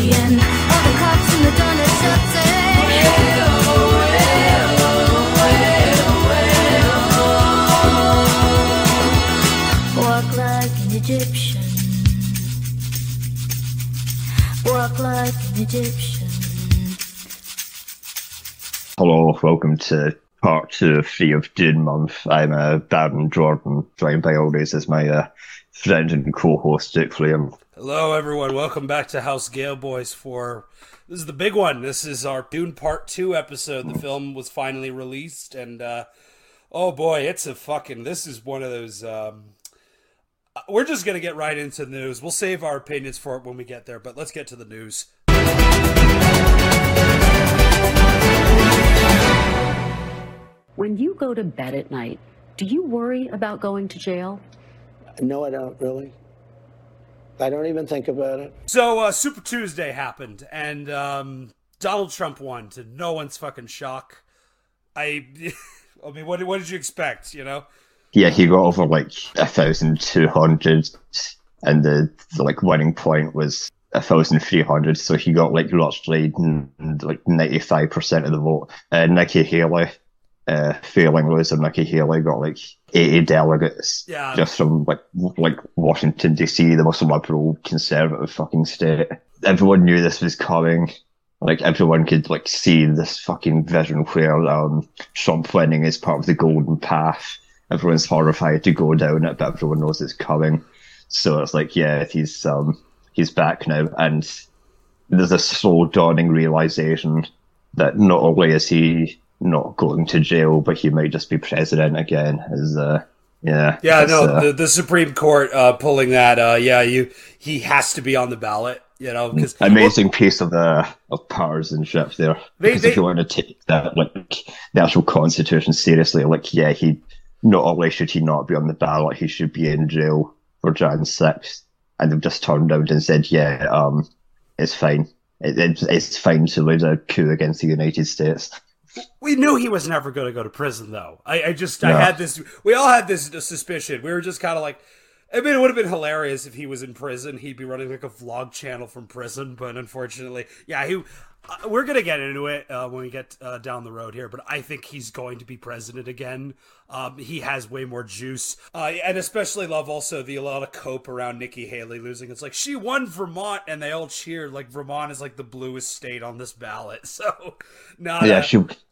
and all the cops in the donut shop say, walk like an Egyptian, walk like an Egyptian. Hello, welcome to part 2 of Free of Dune Month. I'm Darren Jordan, joined by always as my friend and co-host Duke Flame. Hello everyone, welcome back to House Gale Boys this is the big one. This is our Dune Part 2 episode. The film was finally released and oh boy, this is one of those, we're just going to get right into the news. We'll save our opinions for it when we get there, but let's get to the news. When you go to bed at night, do you worry about going to jail? No, I don't really. I don't even think about it. So, Super Tuesday happened, and Donald Trump won, to no one's fucking shock. I mean, what did you expect, you know? Yeah, he got over 1,200, and the winning point was 1,300, so he got roughly 95% of the vote. Nikki Haley, failing loser Nikki Haley, got 80 delegates, just from Washington DC, the most liberal conservative fucking state. Everyone knew this was coming. Everyone could see this fucking vision where Trump winning is part of the golden path. Everyone's horrified to go down it, but everyone knows it's coming. So it's he's back now, and there's a slow dawning realization that not only is he not going to jail, but he might just be president again. The Supreme Court pulling that. He has to be on the ballot. You know, because amazing piece of partisanship there. Because if you want to take that the actual Constitution seriously, he not only should he not be on the ballot, he should be in jail for Jan 6th. And they've just turned out and said, it's fine. It's fine to lose a coup against the United States. We knew he was never going to go to prison, though. I had this. We all had this suspicion. We were just kind of like, I mean, it would have been hilarious if he was in prison. He'd be running a vlog channel from prison, but unfortunately, we're going to get into it when we get down the road here, but I think he's going to be president again. He has way more juice. And especially love also a lot of cope around Nikki Haley losing. It's she won Vermont, and they all cheered. Vermont is the bluest state on this ballot. So, if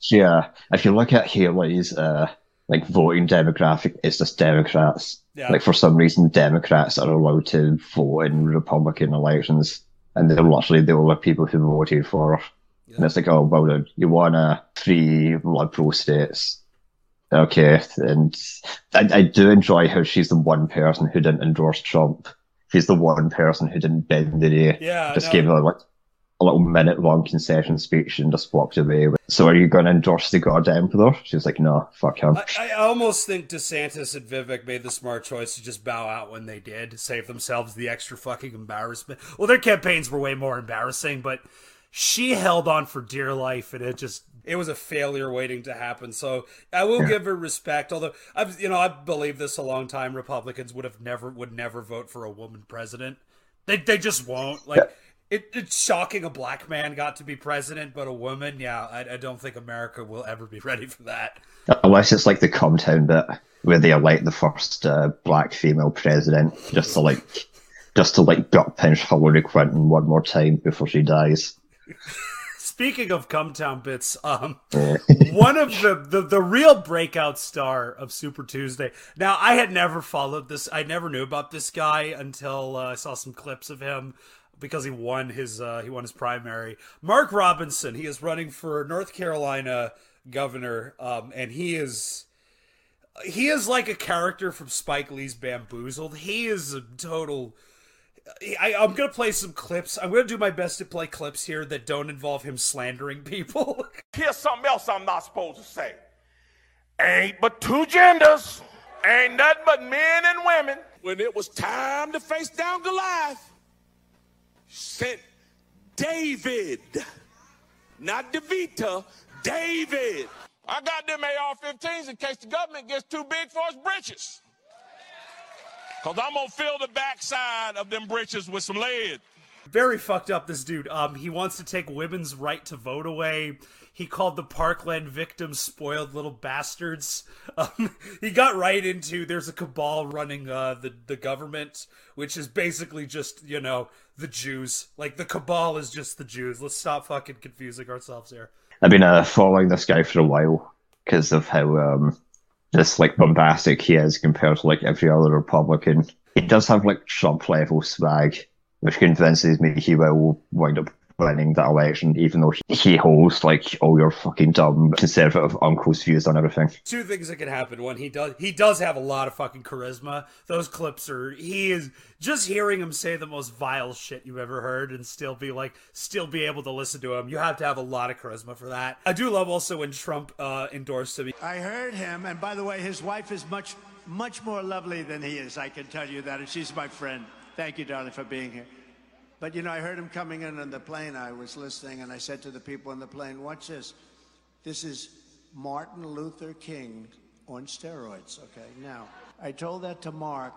you look at Haley's voting demographic, it's just Democrats. Yeah. For some reason, Democrats are allowed to vote in Republican elections, and they're literally the only people who voted for her. Yeah. And it's you won 3 liberal states. Okay, and I do enjoy how she's the one person who didn't endorse Trump. She's the one person who didn't bend the knee. Yeah, gave her a little minute-long concession speech and just walked away. So are you going to endorse the goddamn emperor? She's like, no, fuck him. I almost think DeSantis and Vivek made the smart choice to just bow out when they did, save themselves the extra fucking embarrassment. Well, their campaigns were way more embarrassing, but she held on for dear life, and it was a failure waiting to happen. So I will give her respect, although I've believed this a long time. Republicans would never vote for a woman president. They just won't. It's shocking a black man got to be president, but a woman, I don't think America will ever be ready for that. Unless it's the Comtown bit where they elect the first black female president, just to gut pinch Hillary Clinton one more time before she dies. Speaking of Comtown bits, one of the real breakout star of Super Tuesday. Now, I had never followed this. I never knew about this guy until I saw some clips of him, because he won his primary. Mark Robinson, he is running for North Carolina governor, and he is like a character from Spike Lee's Bamboozled. He is a total. I'm going to play some clips. I'm going to do my best to play clips here that don't involve him slandering people. Here's something else I'm not supposed to say. Ain't but 2 genders. Ain't nothing but men and women. When it was time to face down Goliath, sent David, not DeVita, David. I got them AR-15s in case the government gets too big for its britches. Because I'm going to fill the backside of them britches with some lead. Very fucked up, this dude. He wants to take women's right to vote away. He called the Parkland victims spoiled little bastards. He got right into there's a cabal running the government, which is basically just, the Jews. Like, the cabal is just the Jews. Let's stop fucking confusing ourselves here. I've been following this guy for a while because of how just like bombastic he is compared to like every other Republican. He does have like Trump level swag, which convinces me he will wind up winning that election, even though he holds like all your fucking dumb conservative uncle's views on everything. Two things that can happen. One, he does have a lot of fucking charisma. Those clips he is just hearing him say the most vile shit you've ever heard and still be able to listen to him. You have to have a lot of charisma for that. I do love also when Trump endorsed him. I heard him, and by the way, his wife is much more lovely than he is. I can tell you that, and she's my friend. Thank you, darling, for being here. But, I heard him coming in on the plane. I was listening, and I said to the people on the plane, watch this. This is Martin Luther King on steroids, okay? Now, I told that to Mark.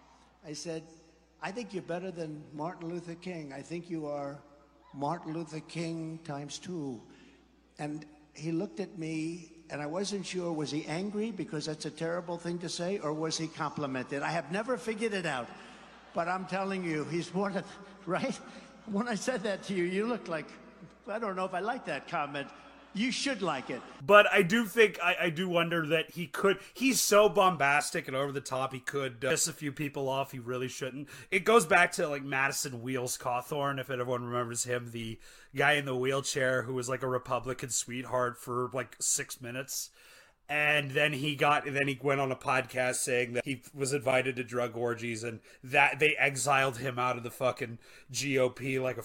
I said, I think you're better than Martin Luther King. I think you are Martin Luther King ×2. And he looked at me, and I wasn't sure, was he angry because that's a terrible thing to say, or was he complimented? I have never figured it out. But I'm telling you, he's one of... Right? When I said that to you, you looked like, I don't know if I like that comment. You should like it. But I do think, I do wonder that he's so bombastic and over the top, he could piss a few people off he really shouldn't. It goes back to like Madison Wheels Cawthorn, if anyone remembers him, the guy in the wheelchair who was like a Republican sweetheart for like 6 minutes. And then he went on a podcast saying that he was invited to drug orgies and that they exiled him out of the fucking GOP like a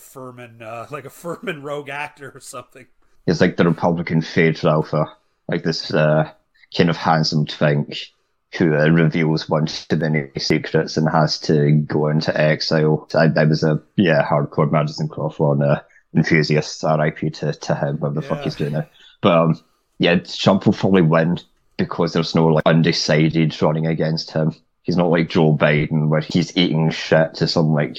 Furman rogue actor or something. He's like the Republican Fade Alpha, like this kind of handsome twink who reveals one too many secrets and has to go into exile. I was a hardcore Madison Cawthorn enthusiast. RIP to him, whatever the fuck he's doing now. But Trump will probably win because there's no like undecided running against him. He's not like Joe Biden where he's eating shit to some like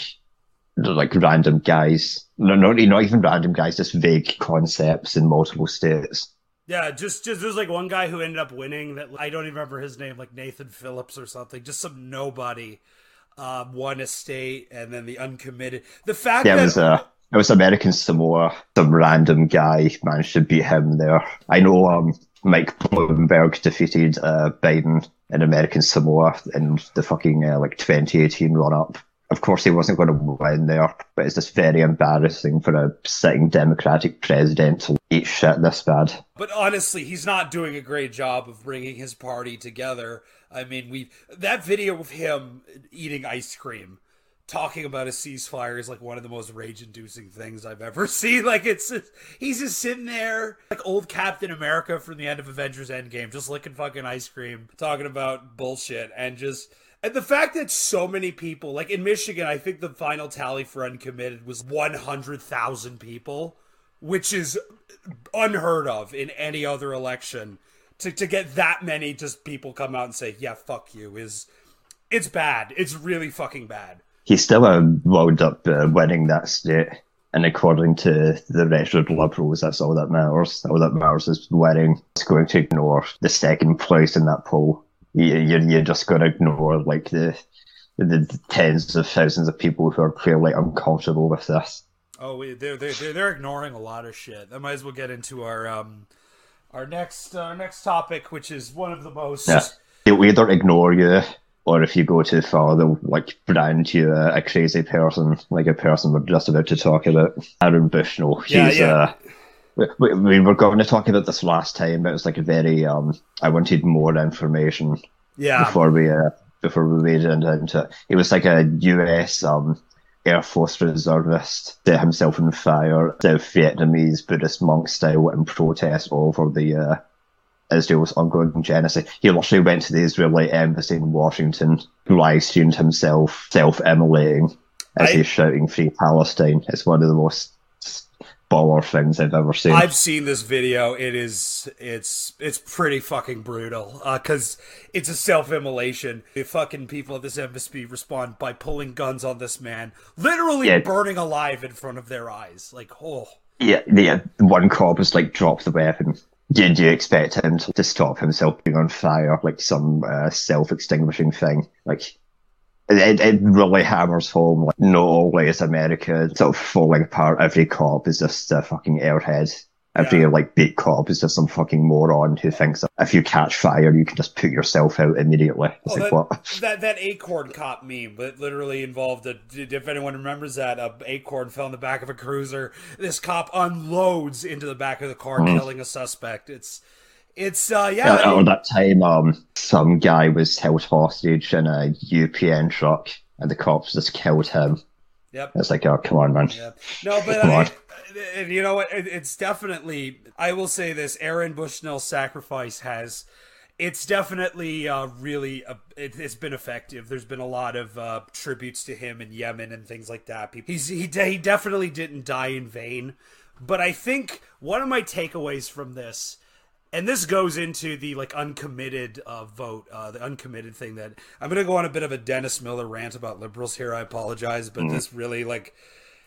random guys. No, not even random guys, just vague concepts in multiple states. Yeah, just there's like one guy who ended up winning that I don't even remember his name, like Nathan Phillips or something. Just some nobody won a state, and then the uncommitted. The fact that it was American Samoa. Some random guy managed to beat him there. I know Mike Bloomberg defeated Biden in American Samoa in the fucking 2018 run-up. Of course, he wasn't going to win there, but it's just very embarrassing for a sitting Democratic president to eat shit this bad. But honestly, he's not doing a great job of bringing his party together. I mean, that video of him eating ice cream, talking about a ceasefire is like one of the most rage-inducing things I've ever seen. Like, he's just sitting there like old Captain America from the end of Avengers Endgame, just licking fucking ice cream, talking about bullshit, and the fact that so many people, like in Michigan, I think the final tally for uncommitted was 100,000 people, which is unheard of in any other election. To get that many just people come out and say, yeah, fuck you, it's bad. It's really fucking bad. He still wound up winning that state, and according to the registered Liberals, that's all that matters. All that matters is winning. It's going to ignore the second place in that poll. You're just going to ignore like the tens of thousands of people who are clearly uncomfortable with this. Oh, they're ignoring a lot of shit. I might as well get into our next topic, which is one of the most. Yeah. They'll either ignore you, or if you go too far, they'll like brand you a crazy person, like a person we're just about to talk about. Aaron Bushnell. We were going to talk about this last time, but it was like a very I wanted more information before we made it into it. He was like a US Air Force reservist, set himself on fire, South Vietnamese Buddhist monk style, in protest over the Israel's ongoing genocide. He literally went to the Israeli embassy in Washington, live streamed himself self-immolating as he's shouting "Free Palestine." It's one of the most baller things I've ever seen. I've seen this video. It's pretty fucking brutal. Because it's a self-immolation. The fucking people at this embassy respond by pulling guns on this man, literally burning alive in front of their eyes. Like, oh. Yeah, one cop was like, drop the weapon. Did you expect him to stop himself being on fire, like some self-extinguishing thing? Like, it really hammers home, like, not only is America sort of falling apart, every cop is just a fucking airhead. Every, like, beat cop is just some fucking moron who thinks that if you catch fire, you can just put yourself out immediately. It's like, what? That Acorn cop meme that literally involved, if anyone remembers that, a Acorn fell in the back of a cruiser. This cop unloads into the back of the car, killing a suspect. At that time, some guy was held hostage in a UPN truck, and the cops just killed him. Yep. It's like, oh, come on, man. Yep. No, but and you know what? It's definitely, I will say this, Aaron Bushnell's sacrifice it's definitely it's been effective. There's been a lot of tributes to him in Yemen and things like that. He definitely didn't die in vain. But I think one of my takeaways from this, and this goes into the like uncommitted vote, the uncommitted thing, that I'm going to go on a bit of a Dennis Miller rant about liberals here. I apologize, but this really like...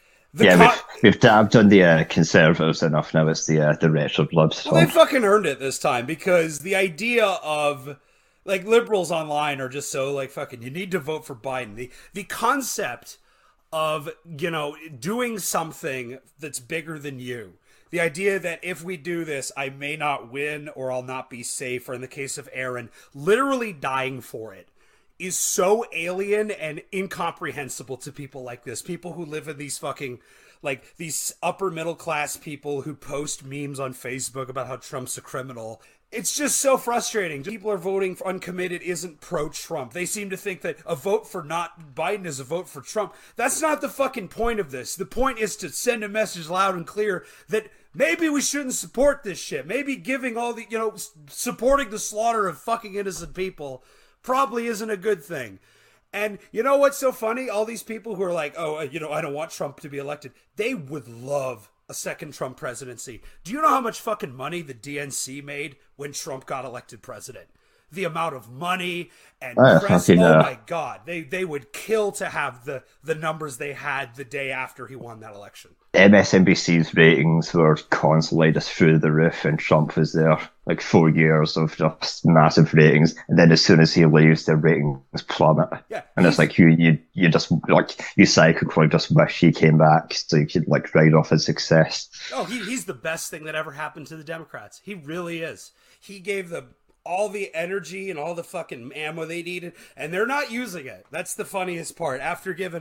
we've dabbed on the conservatives enough now. It's the wretched libs. Well, they fucking earned it this time, because the idea of like liberals online are just so like fucking, you need to vote for Biden. The concept of, you know, doing something that's bigger than you. The idea that if we do this, I may not win or I'll not be safe, or in the case of Aaron, literally dying for it, is so alien and incomprehensible to people like this. People who live in these fucking, like, these upper middle class people who post memes on Facebook about how Trump's a criminal. It's just so frustrating. People are voting for uncommitted isn't pro-Trump. They seem to think that a vote for not Biden is a vote for Trump. That's not the fucking point of this. The point is to send a message loud and clear that maybe we shouldn't support this shit. Maybe giving all the, you know, supporting the slaughter of fucking innocent people probably isn't a good thing. And you know what's so funny? All these people who are like, oh, you know, I don't want Trump to be elected. They would love a second Trump presidency. Do you know how much fucking money the DNC made when Trump got elected president? The amount of money and press, oh my God, they would kill to have the numbers they had the day after he won that election. MSNBC's ratings were constantly just through the roof, and Trump was there, like 4 years of just massive ratings, and then as soon as he leaves, their ratings plummet. Yeah, and it's like you just like you psychically just wish he came back so you could like write off his success. Oh, he's the best thing that ever happened to the Democrats. He really is. He gave them all the energy and all the fucking ammo they needed, and they're not using it. That's the funniest part. After giving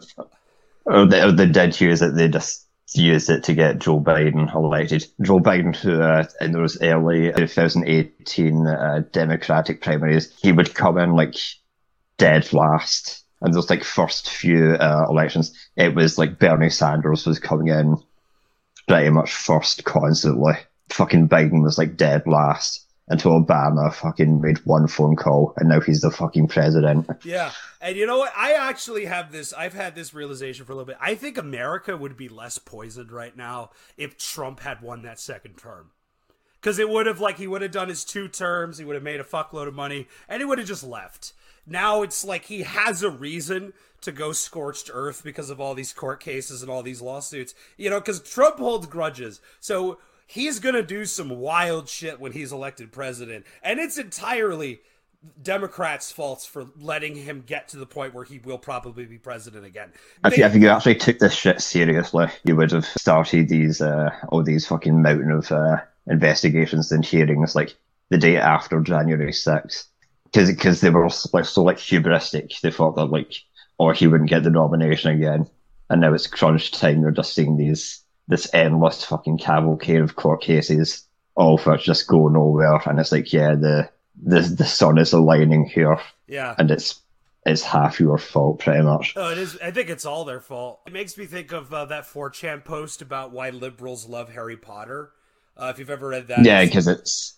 they did use it. They just used it to get Joe Biden elected. Joe Biden, who in those early 2018 Democratic primaries, he would come in like dead last. And those like first few elections, it was like Bernie Sanders was coming in pretty much first constantly. Fucking Biden was like dead last, until Obama fucking made one phone call, and now he's the fucking president. Yeah, and you know what? I've had this realization for a little bit. I think America would be less poisoned right now if Trump had won that second term. Because it would have, like, he would have done his 2 terms, he would have made a fuckload of money, and he would have just left. Now it's like he has a reason to go scorched earth because of all these court cases and all these lawsuits. You know, because Trump holds grudges. So he's going to do some wild shit when he's elected president. And it's entirely Democrats' faults for letting him get to the point where he will probably be president again. If you actually took this shit seriously, you would have started these all these fucking mountain of investigations and hearings like the day after January 6th. Because they were like so like hubristic. They thought that like, or he wouldn't get the nomination again. And now it's crunch time. They're just seeing this endless fucking cavalcade of court cases, all of which just go nowhere. And it's like, yeah, the sun is aligning here. Yeah. And it's half your fault, pretty much. Oh, it is. I think it's all their fault. It makes me think of that 4chan post about why liberals love Harry Potter. If you've ever read that. Yeah, because it's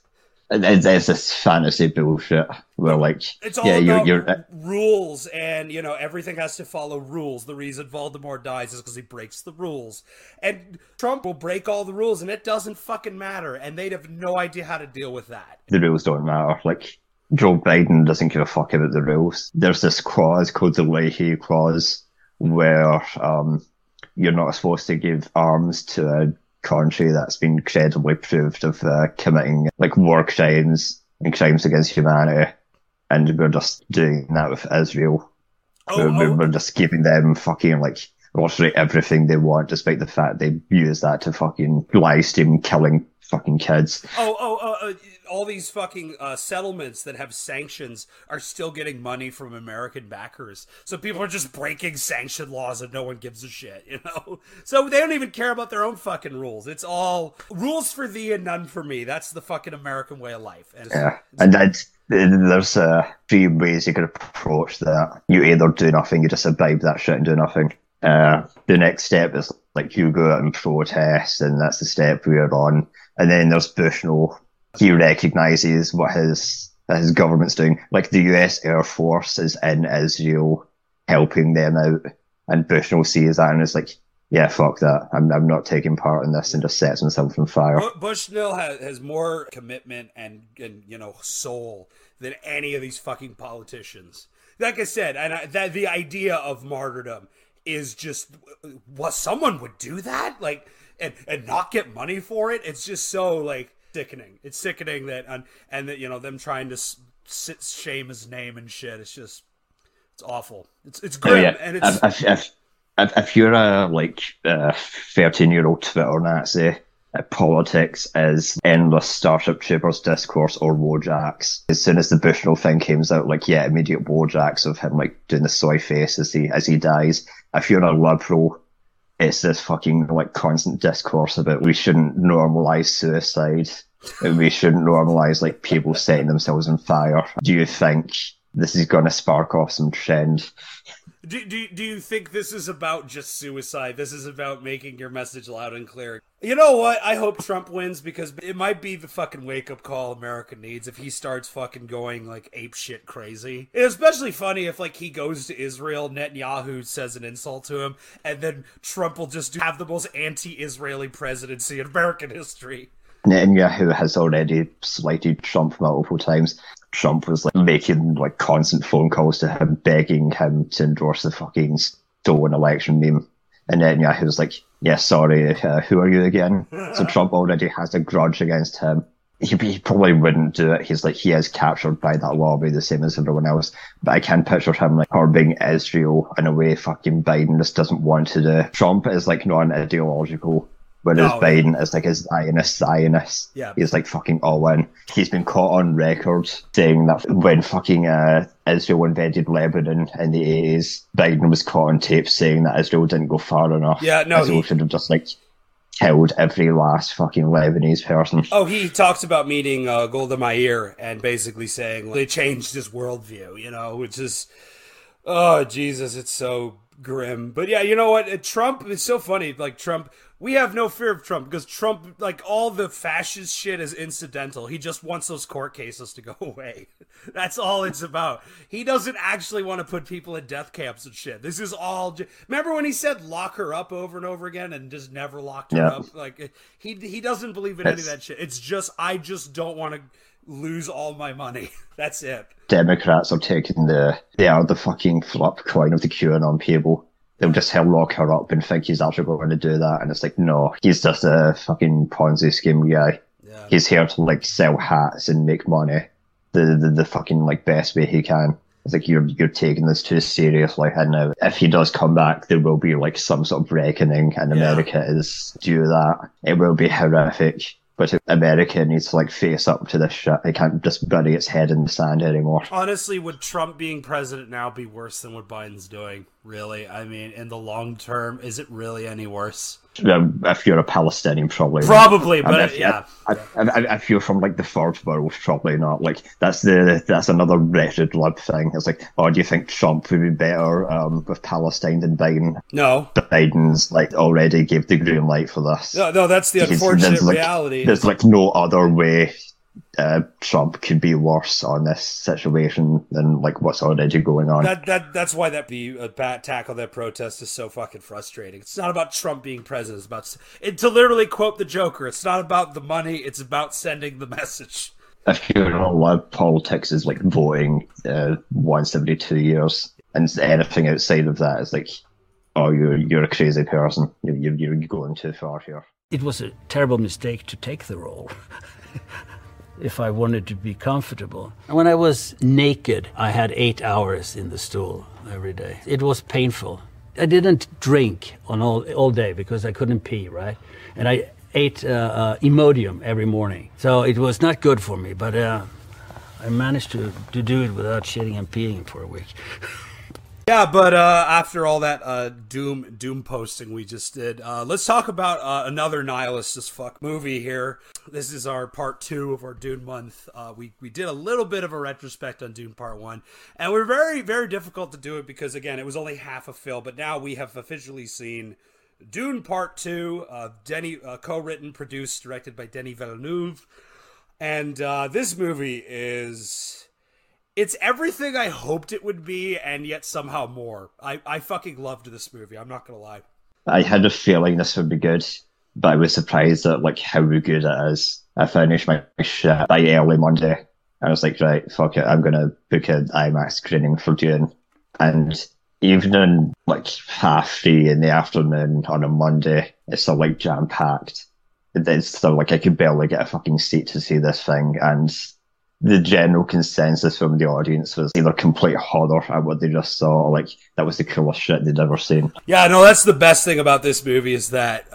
It's this fantasy bullshit where, like, It's all yeah, about you're rules, and everything has to follow rules. The reason Voldemort dies is because he breaks the rules, and Trump will break all the rules, and it doesn't fucking matter, and they'd have no idea how to deal with that. the rules don't matter. Like, Joe Biden doesn't give a fuck about the rules. There's this clause called the Leahy Clause where you're not supposed to give arms to a country that's been credibly proved of committing like war crimes and crimes against humanity, and we're just doing that with Israel. We're just giving them fucking like literally everything they want, despite the fact they use that to fucking live stream killing fucking kids. All these fucking settlements that have sanctions are still getting money from American backers. So people are just breaking sanction laws and no one gives a shit, So they don't even care about their own fucking rules. It's all rules for thee and none for me. That's the fucking American way of life. And there's three ways you could approach that. You either do nothing, you just imbibe that shit and do nothing. The next step is like you go out and protest, and that's the step we're on. And then there's Bushnell. He recognises what his government's doing. Like the US Air Force is in Israel helping them out, and Bushnell sees that and is like, yeah, fuck that. I'm not taking part in this, and just sets himself on fire. Bushnell has more commitment and soul than any of these fucking politicians. Like I said, and that the idea of martyrdom is just what someone would do that, like, and not get money for it. It's just so like sickening. It's sickening that and that them trying to shame his name and shit. It's just it's it's grim. Yeah. And it's if you're a 13-year-old Twitter Nazi, politics is endless Starship Troopers discourse or Wojaks. As soon as the Bushnell thing came out, immediate Wojaks of him doing the soy face as he dies. If you're a liberal, it's this fucking constant discourse about we shouldn't normalize suicide. We shouldn't normalize people setting themselves on fire. Do you think this is going to spark off some trend? Do you think this is about just suicide? This is about making your message loud and clear. You know what? I hope Trump wins because it might be the fucking wake-up call America needs if he starts fucking going apeshit crazy. It's especially funny if he goes to Israel, Netanyahu says an insult to him, and then Trump will just have the most anti-Israeli presidency in American history. Netanyahu has already slighted Trump multiple times. Trump was making constant phone calls to him, begging him to endorse the fucking stolen election meme. And Netanyahu was like, yeah, sorry, who are you again? So Trump already has a grudge against him. He probably wouldn't do it. He is captured by that lobby the same as everyone else. But I can picture him harboring Israel in a way fucking Biden just doesn't want to do. Trump is non-ideological. Whereas Biden is a Zionist. Yeah. He's fucking all in. He's been caught on record saying that when fucking Israel invaded Lebanon in the 80s, Biden was caught on tape saying that Israel didn't go far enough. Yeah, no, Israel should have just killed every last fucking Lebanese person. Oh, he talks about meeting Golda Meir and basically saying they changed his worldview, which is, oh, Jesus, it's so grim. But yeah, you know what? Trump, it's so funny. Trump, we have no fear of Trump because Trump, all the fascist shit is incidental. He just wants those court cases to go away. That's all it's about. He doesn't actually want to put people in death camps and shit. This is all. Remember when he said lock her up over and over again and just never locked her up? He doesn't believe in any of that shit. It's just, I just don't want to lose all my money. That's it. Democrats are taking they are the fucking flip coin of the QAnon people. They'll just lock her up and think he's actually going to do that. And it's no, he's just a fucking Ponzi scheme guy. Yeah. He's here to sell hats and make money the fucking best way he can. It's you're taking this too seriously. And now if he does come back, there will be some sort of reckoning, and America is due that. It will be horrific. But America needs to face up to this shit. It can't just bury its head in the sand anymore. Honestly, would Trump being president now be worse than what Biden's doing? Really? I mean, in the long term, is it really any worse? If you're a Palestinian, probably not. Probably, but yeah. If you're from the third world, probably not. That's another wretched lib thing. It's oh, do you think Trump would be better with Palestine than Biden? No. Biden's already gave the green light for this. No, that's the unfortunate reality. There's no other way Trump could be worse on this situation than like what's already going on. That's why the attack on that protest is so fucking frustrating. It's not about Trump being president. It's about to literally quote the Joker. It's not about the money. It's about sending the message. If you know what politics is like voting once every 2 years, and anything outside of that is like, oh, you're a crazy person. You're going too far here. It was a terrible mistake to take the role. If I wanted to be comfortable. When I was naked, I had 8 hours in the stool every day. It was painful. I didn't drink on all day because I couldn't pee, right? And I ate Imodium every morning. So it was not good for me, but I managed to do it without shitting and peeing for a week. Yeah, but after all that doom posting we just did, let's talk about another nihilist as fuck movie here. This is our part 2 of our Dune month. We did a little bit of a retrospect on Dune part 1, and we're very, very difficult to do it because, again, it was only half a film, but now we have officially seen Dune part 2, co-written, produced, directed by Denis Villeneuve, and this movie is... It's everything I hoped it would be, and yet somehow more. I fucking loved this movie, I'm not gonna lie. I had a feeling this would be good, but I was surprised at like how good it is. I finished my shit by early Monday. I was like, right, fuck it, I'm gonna book an IMAX screening for Dune. And even in like 3:30 in the afternoon on a Monday, it's still like jam-packed. It's still like I could barely get a fucking seat to see this thing, and the general consensus from the audience was either complete horror at what they just saw, or like that was the coolest shit they'd ever seen. Yeah, no, that's the best thing about this movie is that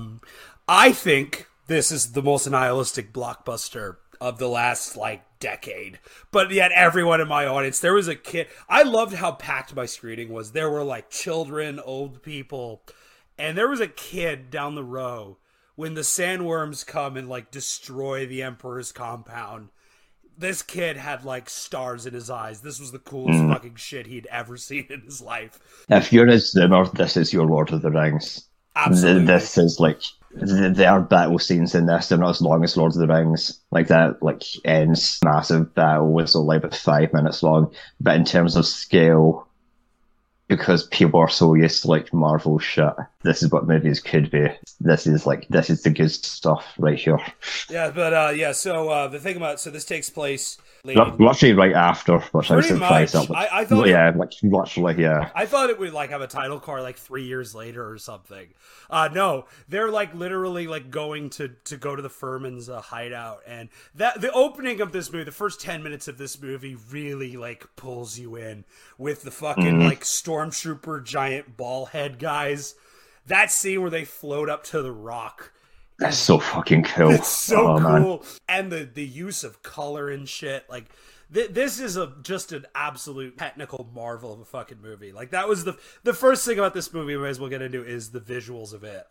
I think this is the most nihilistic blockbuster of the last like decade. But yet everyone in my audience, there was a kid. I loved how packed my screening was. There were like children, old people, and there was a kid down the row when the sandworms come and like destroy the Emperor's compound. This kid had, like, stars in his eyes. This was the coolest fucking shit he'd ever seen in his life. If you're a Zoomer, this is your Lord of the Rings. Absolutely. This is, like, there are battle scenes in this. They're not as long as Lord of the Rings. Like, that, like, ends massive battle was only about 5 minutes long. But in terms of scale, because people are so used to, like, Marvel shit, this is what movies could be. This is the good stuff right here. Yeah, but, so the thing about, so this takes place... Literally right after, which I'm surprised at. I thought literally, yeah. I thought it would, like, have a title card, like, 3 years later or something. No, they're, like, literally, like, going to go to the Furman's hideout, and the opening of this movie, the first 10 minutes of this movie really, like, pulls you in with the fucking, like, stormtrooper giant ball head guys. That scene where they float up to the rock. That's so fucking cool. It's so cool. Man. And the use of color and shit. Like, this is just an absolute technical marvel of a fucking movie. Like, that was the first thing about this movie we might as well get into is the visuals of it.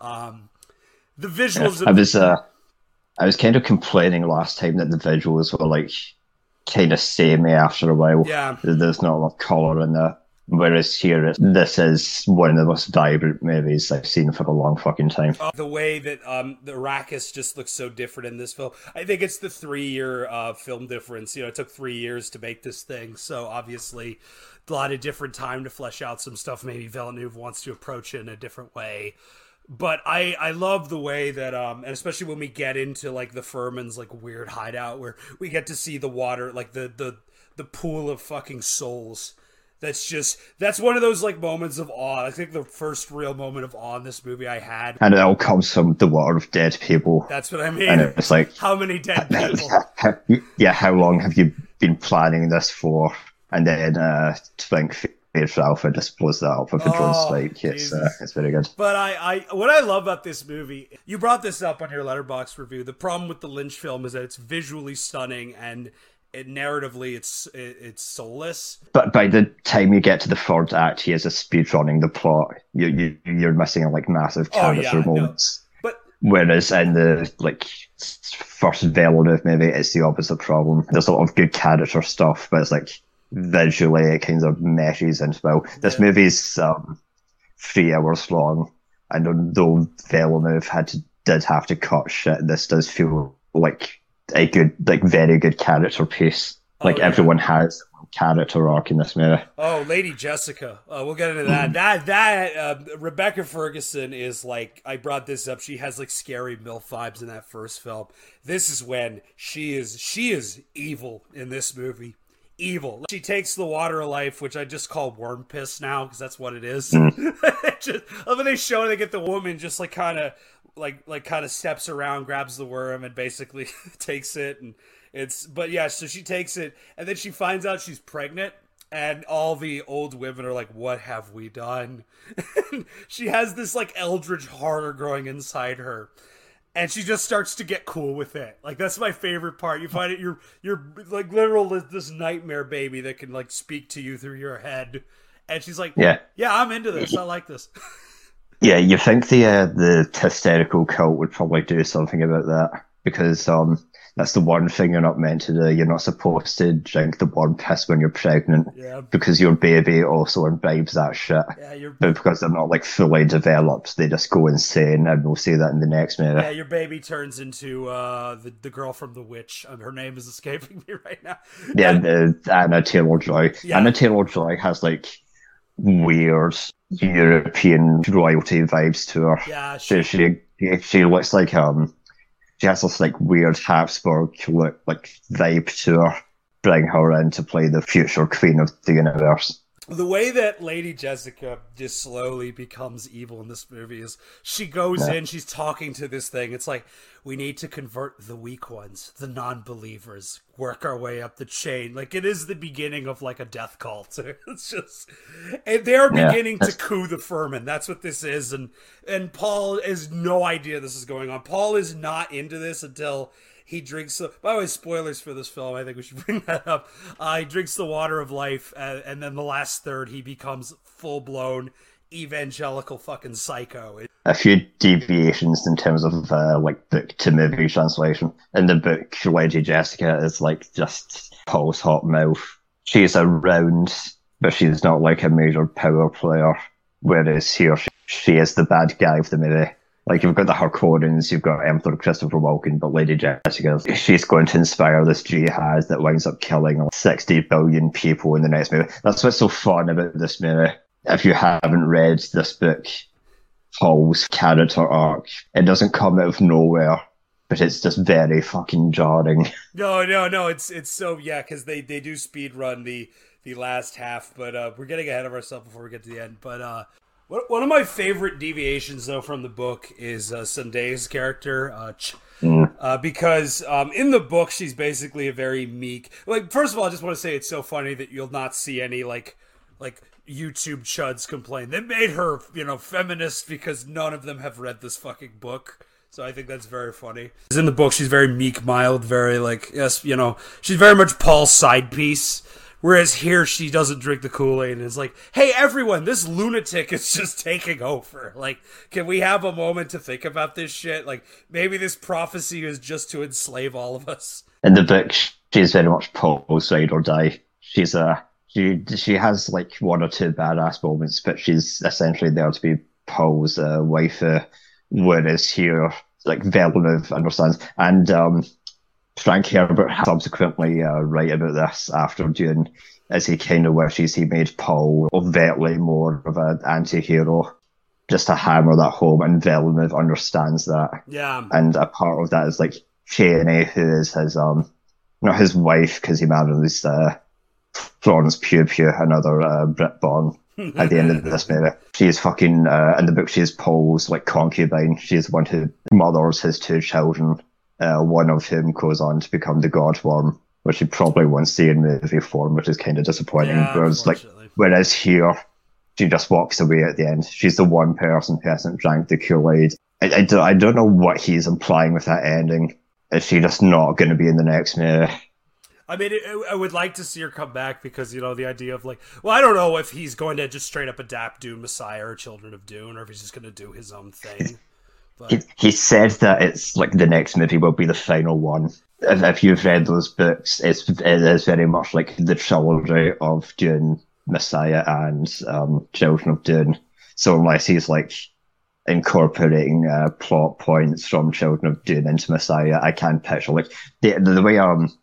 The visuals of I was kind of complaining last time that the visuals were, like, kind of samey after a while. Yeah. There's not a lot of color in there. Whereas here, this is one of the most vibrant movies I've seen for a long fucking time. The way that the Arrakis just looks so different in this film. I think it's the 3-year film difference. You know, it took 3 years to make this thing, so obviously a lot of different time to flesh out some stuff. Maybe Villeneuve wants to approach it in a different way. But I love the way that, and especially when we get into, like, the Furman's, like, weird hideout where we get to see the water, like, the pool of fucking souls. That's one of those, like, moments of awe. I think the first real moment of awe in this movie I had. And it all comes from the water of dead people. That's what I mean. And it's like, how many dead people? Yeah, how long have you been planning this for? And then Twink Fades Alpha just blows that up with a drone strike. It's very good. But what I love about this movie, you brought this up on your Letterboxd review. The problem with the Lynch film is that it's visually stunning and narratively it's soulless. But by the time you get to the third act, he is a speed running the plot. You're missing like massive character moments. But whereas in the like first Villeneuve movie, it's the opposite problem. There's a lot of good character stuff, but it's like visually it kind of meshes into well. This movie's 3 hours long, and though Villeneuve did have to cut shit, this does feel like a good, like very good character piece. Like everyone has a character arc in this movie. Oh, Lady Jessica. We'll get into that. Rebecca Ferguson is like, I brought this up. She has like scary MILF vibes in that first film. This is when she is evil in this movie. Evil. She takes the water of life, which I just call worm piss now because that's what it is. When they show, they get the woman just like kind of steps around, grabs the worm, and basically takes it. And so she takes it, and then she finds out she's pregnant, and all the old women are like, "What have we done?" She has this like eldritch horror growing inside her. And she just starts to get cool with it. Like, that's my favorite part. You find it, you're like literal this nightmare baby that can like speak to you through your head. And she's like, yeah, I'm into this. I like this. Yeah, you think the hysterical cult would probably do something about that because that's the one thing you're not meant to do. You're not supposed to drink the worm piss when you're pregnant because your baby also imbibes that shit. Yeah, but because they're not like fully developed, they just go insane, and we'll see that in the next movie. Yeah, your baby turns into the girl from The Witch. Her name is escaping me right now. Yeah, Anna Taylor-Joy. Yeah. Anna Taylor-Joy has like weird European royalty vibes to her. Yeah, she looks like she has this like weird Habsburg look, like vibe to her, bring her in to play the future queen of the universe. The way that Lady Jessica just slowly becomes evil in this movie is she goes in, she's talking to this thing. It's like, we need to convert the weak ones, the non-believers, work our way up the chain. Like, it is the beginning of like a death cult. It's just, and they're beginning to coup the Furman. That's what this is. And Paul has no idea this is going on. Paul is not into this until he drinks. By the way, spoilers for this film. I think we should bring that up. He drinks the water of life, and then the last third, he becomes full blown evangelical fucking psycho. A few deviations in terms of like book to movie translation. In the book, Lady Jessica is like just Paul's hot mouth. She's around, but she's not like a major power player. Whereas here, she is the bad guy of the movie. Like, you've got the Harkonnens, you've got Emperor Christopher Walken, but Lady Jessica, she's going to inspire this jihad that winds up killing 60 billion people in the next movie. That's what's so fun about this movie. If you haven't read this book, Paul's character arc, it doesn't come out of nowhere, but it's just very fucking jarring. No, it's so, because they do speed run the last half, but we're getting ahead of ourselves before we get to the end. But one of my favorite deviations, though, from the book is Zenday's character, because in the book, she's basically a very meek. Like, first of all, I just want to say it's so funny that you'll not see any, like YouTube chuds complain. They made her, feminist because none of them have read this fucking book. So I think that's very funny. In the book, she's very meek, mild, very, she's very much Paul's side piece. Whereas here, she doesn't drink the Kool-Aid and is like, hey, everyone, this lunatic is just taking over. Like, can we have a moment to think about this shit? Like, maybe this prophecy is just to enslave all of us. In the book, she's very much Paul's ride or die. She has, like, one or two badass moments, but she's essentially there to be Paul's wife. Whereas here, like, Villeneuve understands. And, Frank Herbert subsequently write about this after Dune, as he kind of wishes he made Paul overtly more of an anti-hero, just to hammer that home, and Villeneuve understands that. Yeah. And a part of that is like Cheney, who is his not his wife, because he marries Florence Pugh, another Brit-born. At the end of this movie, she is fucking in the book. She is Paul's like concubine. She is the one who mothers his two children. One of whom goes on to become the God Worm, which you probably won't see in movie form, which is kind of disappointing. Yeah, whereas here, she just walks away at the end. She's the one person who hasn't drank the Kool-Aid. I don't know what he's implying with that ending. Is she just not going to be in the next movie? I mean, I would like to see her come back because, the idea of like, well, I don't know if he's going to just straight up adapt Dune Messiah or Children of Dune, or if he's just going to do his own thing. But he said that it's like the next movie will be the final one. If you've read those books, it is very much like the trilogy of Dune, Messiah, and Children of Dune. So unless he's like incorporating plot points from Children of Dune into Messiah. I can picture like the way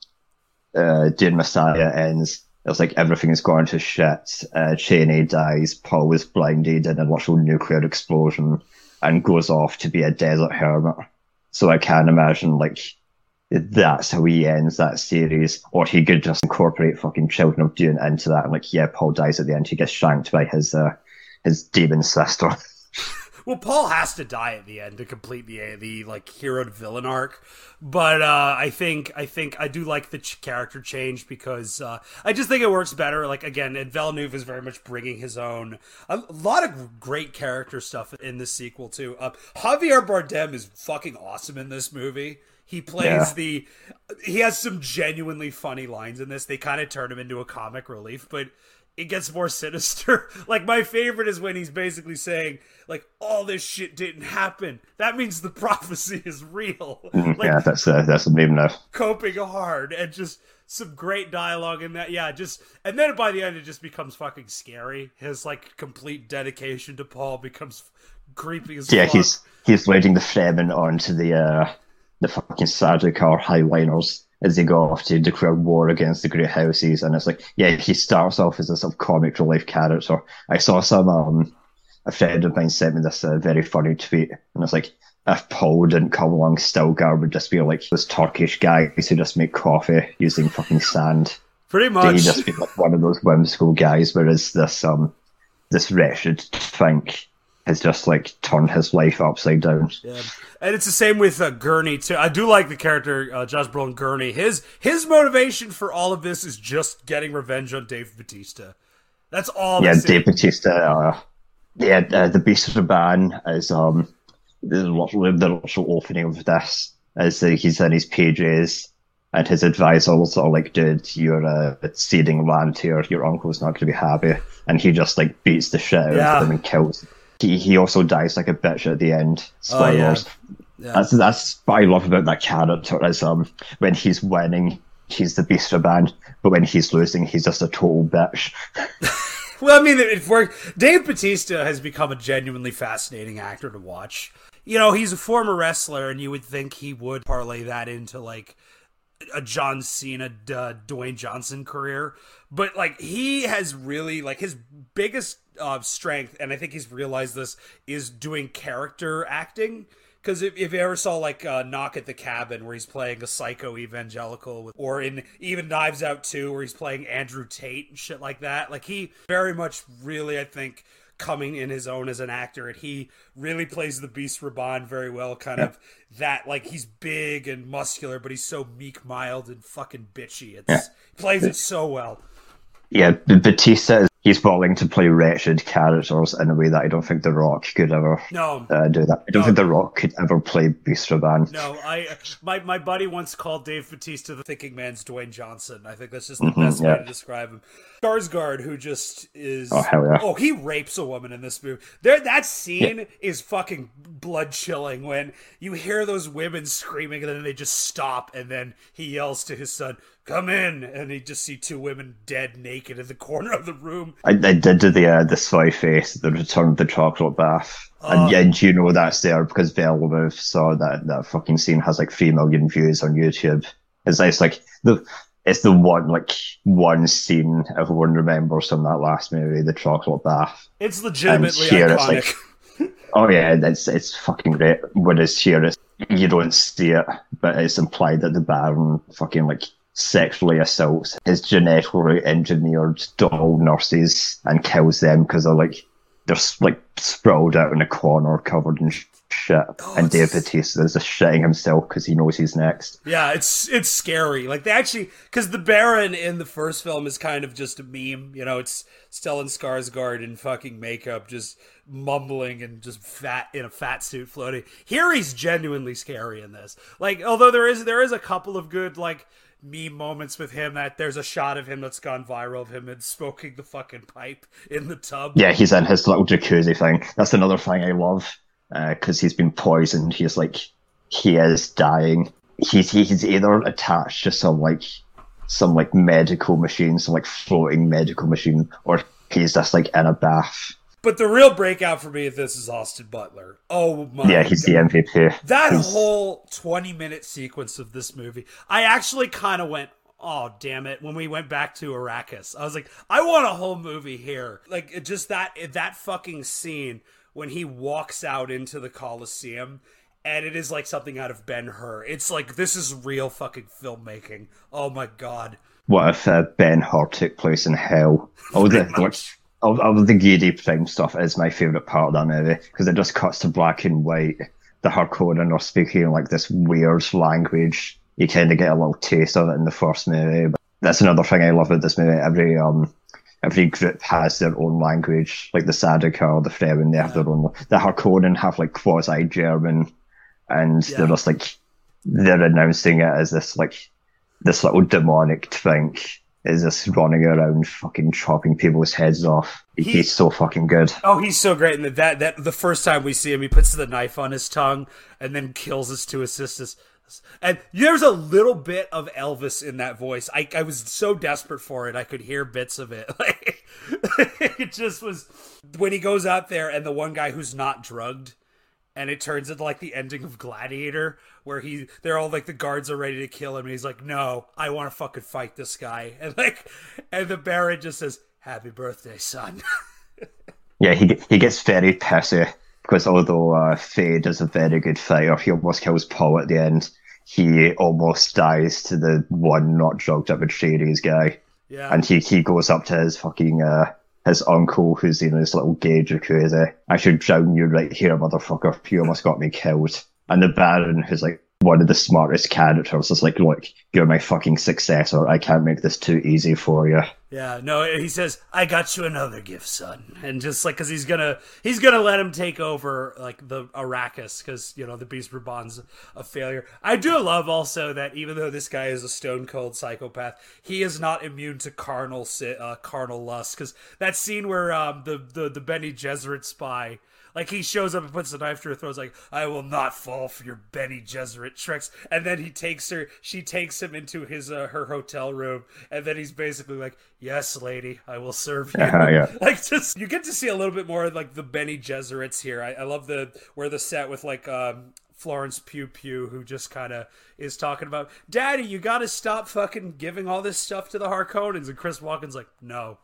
Dune Messiah ends. It's like everything is going to shit. Cheney dies. Paul is blinded in a literal nuclear explosion and goes off to be a desert hermit. So I can imagine like that's how he ends that series, or he could just incorporate fucking Children of Dune into that. And like, yeah, Paul dies at the end. He gets shanked by his demon sister. Well, Paul has to die at the end to complete the like hero to villain arc, but I think I do like the character change because I just think it works better. Like again, and Villeneuve is very much bringing his own. A lot of great character stuff in this sequel too. Javier Bardem is fucking awesome in this movie. He plays he has some genuinely funny lines in this. They kind of turn him into a comic relief, but it gets more sinister. Like, my favorite is when he's basically saying, like, all this shit didn't happen. That means the prophecy is real. Like, yeah, that's amazing enough. Coping hard, and just some great dialogue in that. Yeah, and then by the end, it just becomes fucking scary. His, like, complete dedication to Paul becomes creepy as fuck. Yeah, he's leading the Fremen onto the fucking Sardaukar highliners as they go off to declare war against the Great Houses. And it's like, yeah, he starts off as a sort of comic relief character. I saw a friend of mine sent me this very funny tweet, and it's like, if Paul didn't come along, Stilgar would just be like this Turkish guy who just make coffee using fucking sand. Pretty much. He'd just be like one of those whimsical guys, whereas this wretched twink has just like turned his life upside down. Yeah. And it's the same with Gurney too. I do like the character Josh Brolin Gurney. His motivation for all of this is just getting revenge on Dave Bautista. That's all. Yeah, Dave Bautista. The Beast of Raban is the literal opening of this. As he's in his pages, and his advisors are like, "Dude, you're ceding land here. Your uncle's not going to be happy," and he just like beats the shit out of them and kills. He also dies like a bitch at the end. Spoilers. Yeah. That's what I love about that character is when he's winning, he's the Beast of Raban, but when he's losing, he's just a total bitch. Well, I mean, it worked. Dave Bautista has become a genuinely fascinating actor to watch. You know, he's a former wrestler, and you would think he would parlay that into like a John Cena, Dwayne Johnson career, but like he has really like his biggest strength, and I think he's realized this, is doing character acting. Because if you ever saw like Knock at the Cabin, where he's playing a psycho evangelical, or in even Knives Out 2, where he's playing Andrew Tate and shit like that, like he very much really, I think, coming in his own as an actor, and he really plays the Beast Raban very well. Kind of that, like he's big and muscular, but he's so meek, mild, and fucking bitchy. He plays it so well. Yeah, Bautista, he's willing to play wretched characters in a way that I don't think The Rock could ever do that. I don't think The Rock could ever play Beast Raban. No, my buddy once called Dave Bautista the thinking man's Dwayne Johnson. I think that's just the best way to describe him. Skarsgård, who just is... Oh, hell yeah. Oh, he rapes a woman in this movie. That scene is fucking blood-chilling when you hear those women screaming and then they just stop, and then he yells to his son, "Come in," and you just see two women dead naked in the corner of the room. I did do the soy face, the Return of the Chocolate Bath. And you know that's there because Villeneuve saw that fucking scene has like 3 million views on YouTube. It's like it's the one scene everyone remembers from that last movie, the chocolate bath. It's legitimately iconic. It's like, oh yeah, it's fucking great. Whereas here, you don't see it, but it's implied that the Baron fucking like sexually assaults his genetically engineered doll nurses and kills them because they're sprawled out in a corner covered in shit, and Dave Bautista is just shitting himself because he knows he's next. Yeah, it's scary. Like, they actually, because the Baron in the first film is kind of just a meme. You know, it's Stellan Skarsgård in fucking makeup, just mumbling and just fat in a fat suit floating. Here he's genuinely scary in this. Like, although there is a couple of good like meme moments with him. That there's a shot of him that's gone viral of him and smoking the fucking pipe in the tub. Yeah, he's in his little jacuzzi thing. That's another thing I love. Because he's been poisoned, he is dying. He's either attached to some medical machine, some like floating medical machine, or he's just like in a bath But the real breakout for me of this is Austin Butler. Oh my Yeah, he's the MVP. That whole 20-minute sequence of this movie, I actually kind of went, oh, damn it, when we went back to Arrakis. I was like, I want a whole movie here. Like, just that fucking scene when he walks out into the Coliseum, and it is like something out of Ben-Hur. It's like, this is real fucking filmmaking. Oh my God. What if Ben-Hur took place in hell? All the Gidi Prime stuff is my favourite part of that movie, because it just cuts to black and white. The Harkonnen are speaking like this weird language. You kind of get a little taste of it in the first movie. But that's another thing I love about this movie. Every group has their own language, like the Sardaukar, the Fremen, they have their own. The Harkonnen have like quasi-German, and they're just like, they're announcing it as this little demonic twink is just running around fucking chopping people's heads off. He's so fucking good. Oh, he's so great. And that the first time we see him, he puts the knife on his tongue and then kills his two assistants. And there's a little bit of Elvis in that voice. I was so desperate for it. I could hear bits of it. Like, it just was when he goes out there and the one guy who's not drugged, and it turns into like the ending of Gladiator, where they're all like, the guards are ready to kill him, and he's like, no, I want to fucking fight this guy. And the Baron just says, happy birthday, son. Yeah, he gets very pissy, because although Faye is a very good fighter, he almost kills Paul at the end. He almost dies to the one not drugged up Atreides guy. Yeah. And he goes up to his fucking his uncle, who's in his little gauge jacuzzi. I should drown you right here, motherfucker. You almost got me killed. And the Baron, who's like one of the smartest characters, is like, look, you're my fucking successor. I can't make this too easy for you. Yeah, no, he says, I got you another gift, son. And just like, because he's gonna let him take over like the Arrakis, because, you know, the Beast Raban's a failure. I do love also that even though this guy is a stone cold psychopath, he is not immune to carnal lust. Because that scene where the Bene Gesserit spy, like, he shows up and puts the knife to her throat, like, I will not fall for your Bene Gesserit tricks. And then she takes him into his her hotel room, and then he's basically like, yes, lady, I will serve you. Yeah. Like, just, you get to see a little bit more of like the Bene Gesserits here. I love where the set with like Florence Pugh Pugh, who just kind of is talking about, Daddy, you got to stop fucking giving all this stuff to the Harkonnens. And Chris Walken's like, no.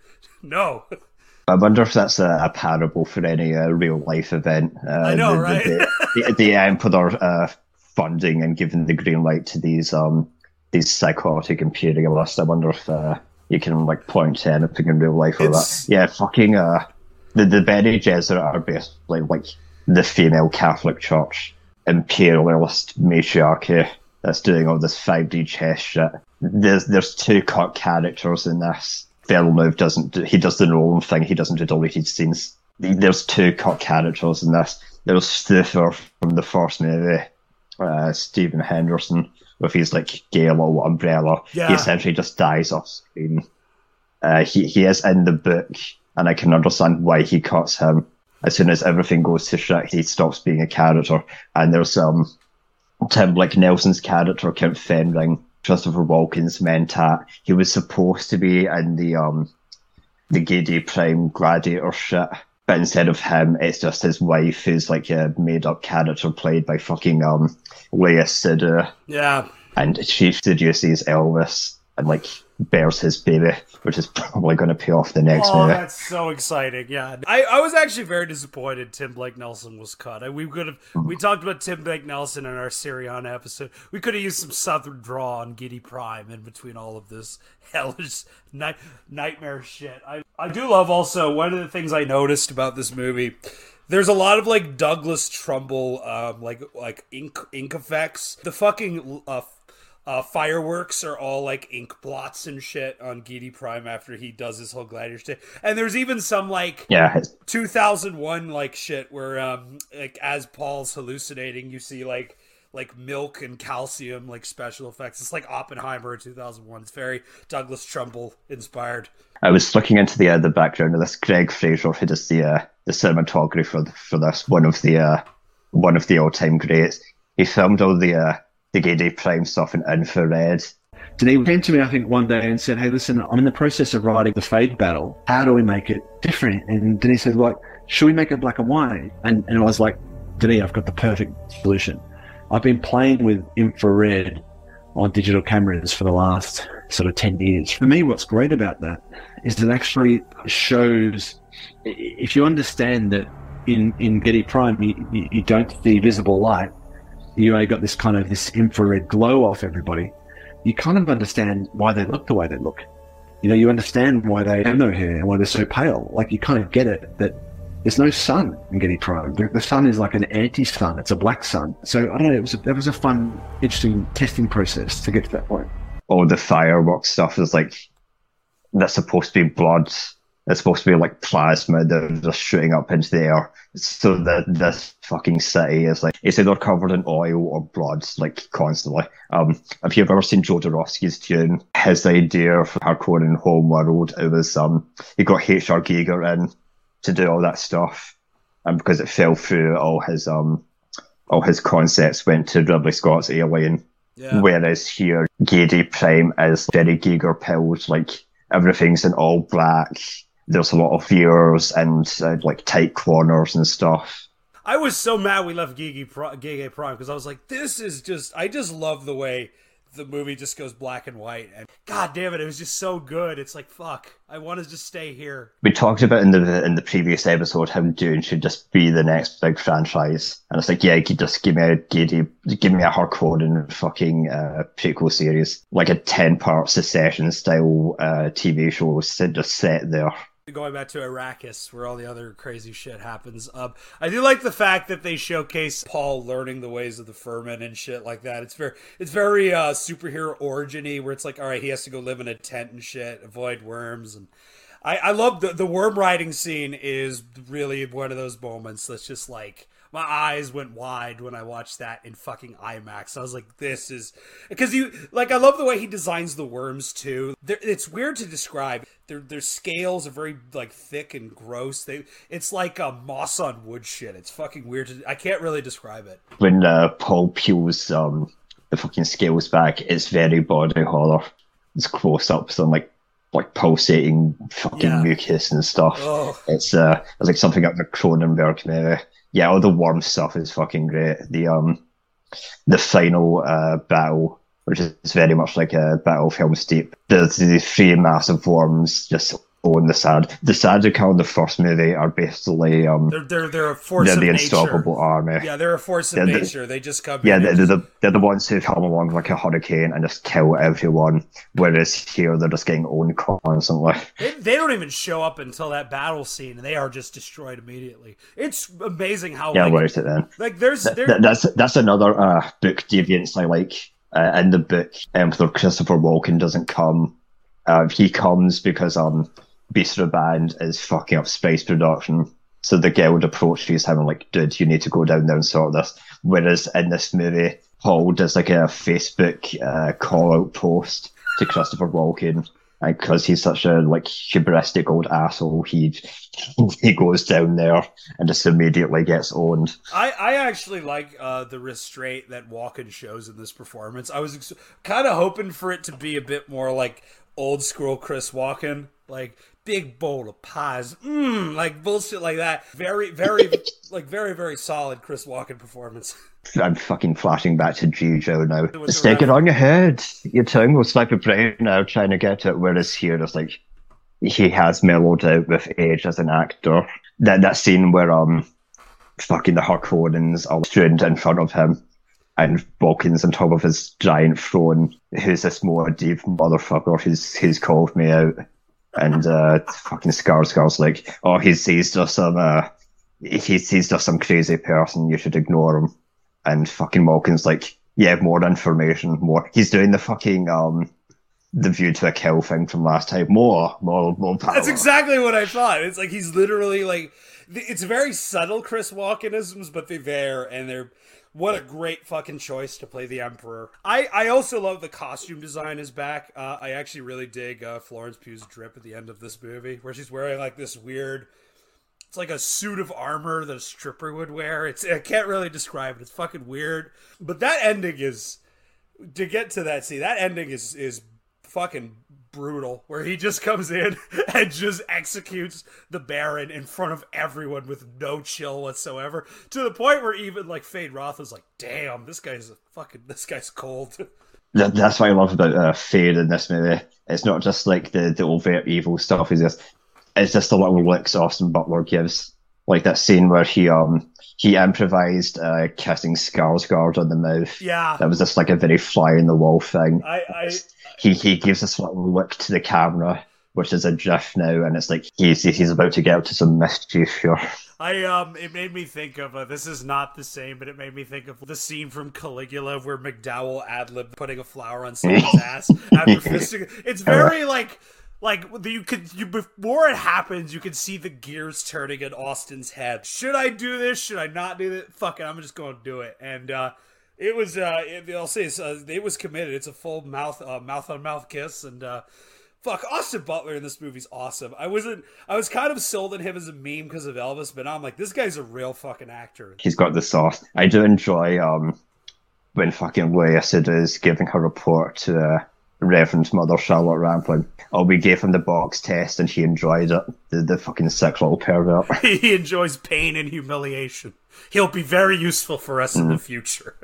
I wonder if that's a parable for any real life event. I know, right? The Emperor funding and giving the green light to these psychotic imperialists. I wonder if you can like point to anything in real life or that. Yeah, fucking the Bene Gesserit are basically like the female Catholic Church imperialist matriarchy that's doing all this 5D chess shit. There's two cut characters in this. Villeneuve does the Nolan thing, he doesn't do deleted scenes. There's two cut characters in this. There's Stuffer from the first movie, Stephen Henderson, with his like gay little umbrella. Yeah. He essentially just dies off screen. He is in the book, and I can understand why he cuts him. As soon as everything goes to shit, he stops being a character. And there's Tim Blake Nelson's character, Count Fenring, Christopher Walken's Mentat. He was supposed to be in the Gidi Prime Gladiator shit, but instead of him, it's just his wife, who's like a made-up character played by fucking Leia Seydoux. Yeah. And she seduces Elvis and like bears his baby, which is probably going to pay off the next movie. Oh, that's so exciting! Yeah, I was actually very disappointed Tim Blake Nelson was cut. We talked about Tim Blake Nelson in our Syriana episode. We could have used some Southern draw on Giddy Prime in between all of this hellish nightmare shit. I do love also one of the things I noticed about this movie. There's a lot of like Douglas Trumbull, like ink effects. The fucking fireworks are all like ink blots and shit on Gidi Prime after he does his whole Gladiator shit. And there's even some like 2001 like shit where like as Paul's hallucinating, you see like milk and calcium like special effects. It's like Oppenheimer in 2001. It's very Douglas Trumbull inspired. I was looking into the background of this. Greg Fraser, who does the cinematography for this, one of the all-time greats. He filmed all the Gidi Prime stuff in infrared, Denis came to me, I think, one day and said, "Hey, listen, I'm in the process of writing the Fade battle. How do we make it different?" And Denis said, like, "Should we make it black and white?" And I was like, "Denis, I've got the perfect solution. I've been playing with infrared on digital cameras for the last sort of 10 years. For me, what's great about that is it actually shows, if you understand that in Getty Prime, you don't see visible light, you only got this kind of this infrared glow off everybody, you kind of understand why they look the way they look. You know, you understand why they have no hair and why they're so pale. Like, you kind of get it, that there's no sun in Getty Prime. The sun is like an anti-sun. It's a black sun. So, I don't know, that was a fun, interesting testing process to get to that point. All the fireworks stuff is like, that's supposed to be blood. It's supposed to be like plasma that are just shooting up into the air. So that this fucking city is like, it's either covered in oil or blood, like constantly. If you've ever seen Jodorowsky's Dune, his idea for Harkonnen Homeworld, it was, he got H.R. Giger in to do all that stuff. And because it fell through, all his concepts went to Ridley Scott's Alien. Yeah. Whereas here, Getty Prime is very Giger pilled, like everything's in all black. There's a lot of views and like tight corners and stuff. I was so mad we left Gege Prime because I was like, I just love the way the movie just goes black and white. And god damn it was just so good. It's like, fuck, I want to just stay here. We talked about in the previous episode how Dune should just be the next big franchise. And it's like, yeah, you could just give me a Harkonnen fucking prequel series. Like a 10-part Succession style TV show just set there. Going back to Arrakis, where all the other crazy shit happens. I do like the fact that they showcase Paul learning the ways of the Furman and shit like that. It's very superhero origin-y, where it's like, all right, he has to go live in a tent and shit, avoid worms. And I love the worm riding scene is really one of those moments that's just like, my eyes went wide when I watched that in fucking IMAX. I was like, this is... Because I love the way he designs the worms, too. It's weird to describe. Their scales are very, like, thick and gross. It's like moss on wood shit. It's fucking weird. I can't really describe it. When Paul peels the fucking scales back, it's very body horror. It's close-ups and, like pulsating fucking mucus and stuff. Oh. It's like something out of the Cronenberg movie. Yeah, all the worm stuff is fucking great. The final battle, which is very much like a Battle of Helm's Deep. There's these three massive worms just own the SAD. The SAD who killed the first movie are basically they're a force of nature. They're the unstoppable army. Yeah, they're a force of nature. They just come. Yeah, they're the ones who come along like a hurricane and just kill everyone. Whereas here they're just getting owned constantly. They don't even show up until that battle scene, and they are just destroyed immediately. It's amazing how. Yeah, where is it then? Like that's another book deviance I like. In the book, Emperor Christopher Walken doesn't come. He comes because Beast of the Band is fucking up space production. So the guild approaches him like, dude, you need to go down there and sort this. Whereas in this movie, Paul does like a Facebook call-out post to Christopher Walken. And because he's such a like hubristic old asshole, he goes down there and just immediately gets owned. I actually like the restraint that Walken shows in this performance. I was kind of hoping for it to be a bit more like old school Chris Walken, like big bowl of pies, like bullshit like that. Very, very, like very solid Chris Walken performance. I'm fucking flashing back to G.Joe now. Stick it on your head. Your tongue will slap your brain out trying to get it. Whereas here, it's like, he has mellowed out with age as an actor. That scene where fucking the Harkonnens are stood in front of him and Balkan's on top of his giant throne. Who's this Moadib motherfucker who's called me out? And fucking Skarsgård's like, oh, he's just some he's just some crazy person. You should ignore him. And fucking Malkin's like, yeah, more information, more. He's doing the fucking the View to a Kill thing from last time. More power. That's exactly what I thought. It's like he's literally like, it's very subtle Chris Walkenisms, but they're there, and they're. What a great fucking choice to play the Emperor. I also love the costume design is back. I actually really dig Florence Pugh's drip at the end of this movie, where she's wearing like this weird, it's like a suit of armor that a stripper would wear. I can't really describe it. It's fucking weird. But that ending is to get to that, see, that ending is fucking brutal, where he just comes in and just executes the Baron in front of everyone with no chill whatsoever, to the point where even like Fade Roth was like, damn, this guy's cold. That's what I love about Fade in this movie. It's not just like the overt evil stuff. It's just the little licks Austin Butler gives. Like that scene where he improvised kissing Skarsgård on the mouth. Yeah, that was just like a very fly in the wall thing. He gives this little look to the camera, which is a gif now, and it's like he's about to get up to some mischief here. It made me think of this is not the same, but it made me think of the scene from Caligula where McDowell ad-libbed putting a flower on someone's ass after fisting. It's very like before it happens, you can see the gears turning in Austin's head. Should I do this? Should I not do this? Fuck it, I'm just going to do it. And it was I'll say it was committed. It's a full mouth on mouth kiss, and fuck, Austin Butler in this movie's awesome. I was kind of sold on him as a meme because of Elvis, but now I'm like, this guy's a real fucking actor. He's got the sauce. I do enjoy when fucking Léa Seydoux is giving her report to Reverend Mother Charlotte Rampling. Oh, we gave him the box test and he enjoyed it. The fucking sick little pervert. He enjoys pain and humiliation. He'll be very useful for us in the future.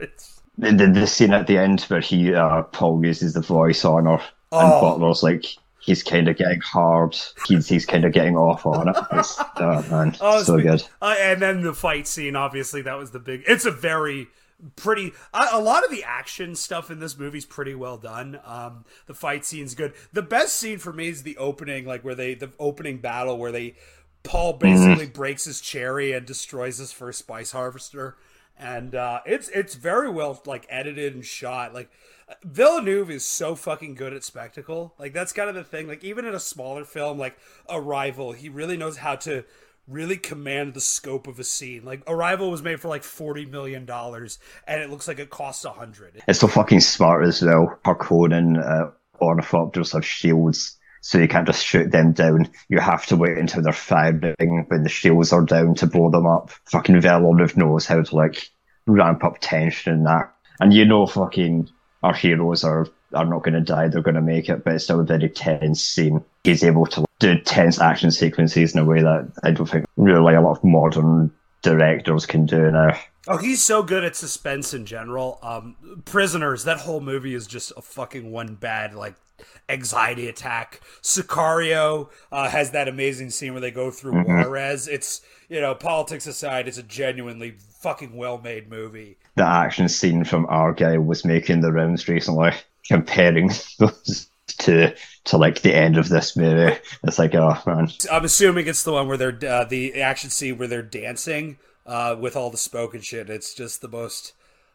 The scene at the end where Paul uses the voice on her, and Butler's like, he's kind of getting hard. He's kind of getting off on it. Man, so good. And then the fight scene, obviously, that was the big... It's a very... pretty a lot of the action stuff in this movie's pretty well done. The fight scene's good. The best scene for me is the opening, like where the opening battle where Paul basically breaks his cherry and destroys his first spice harvester, and it's very well like edited and shot. Like Villeneuve is so fucking good at spectacle. Like that's kind of the thing. Like even in a smaller film like Arrival, he really knows how to really command the scope of a scene. Like Arrival was made for like $40 million and it looks like it costs $100. It's so fucking smart as well. Harkonnen ornithopters have shields, so you can't just shoot them down. You have to wait until they're firing when the shields are down to blow them up. Fucking Villeneuve knows how to like ramp up tension and that. And fucking our heroes are not going to die, they're going to make it, but it's still a very tense scene. He's able to do tense action sequences in a way that I don't think really a lot of modern directors can do now. Oh, he's so good at suspense in general. Prisoners, that whole movie is just a fucking one bad, like, anxiety attack. Sicario has that amazing scene where they go through Juarez. It's, politics aside, it's a genuinely fucking well-made movie. The action scene from Argyle was making the rounds recently, comparing those to like the end of this movie. It's like, oh man. I'm assuming it's the one where they're the action scene where they're dancing with all the smoke and shit. It's just the most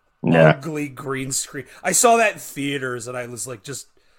ugly green screen. I saw that in theaters and I was like,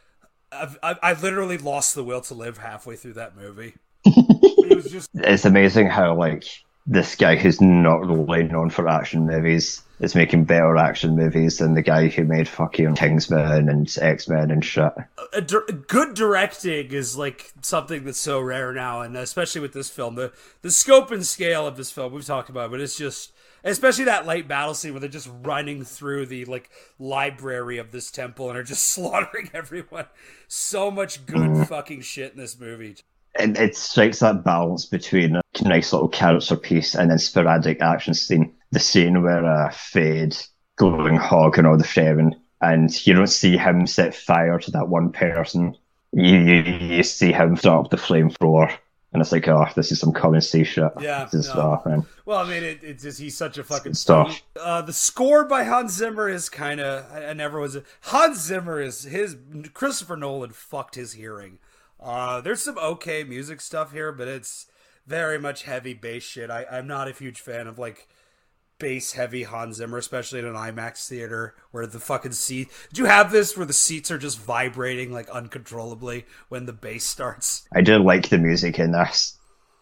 I literally lost the will to live halfway through that movie. It was just... It's amazing how like this guy who's not really known for action movies is making better action movies than the guy who made fucking Kingsman and X-Men and shit. Good directing is like something that's so rare now, and especially with this film, the scope and scale of this film we've talked about, but it's just, especially that light battle scene where they're just running through the like library of this temple and are just slaughtering everyone. So much good fucking shit in this movie. It strikes that balance between a nice little character piece and then sporadic action scene. The scene where Fade going hog and all the sharing, and you don't see him set fire to that one person. You see him throw up the flamethrower, and it's like, oh, this is some common sea shit. Yeah. Man. Well, I mean, it's just, he's such a fucking stuff. The score by Hans Zimmer is kind of, I never was. Hans Zimmer is Christopher Nolan fucked his hearing. There's some okay music stuff here, but it's very much heavy bass shit. I'm not a huge fan of like bass heavy Hans Zimmer, especially in an IMAX theater where the fucking seat. Did you have this where the seats are just vibrating like uncontrollably when the bass starts? I do like the music in this,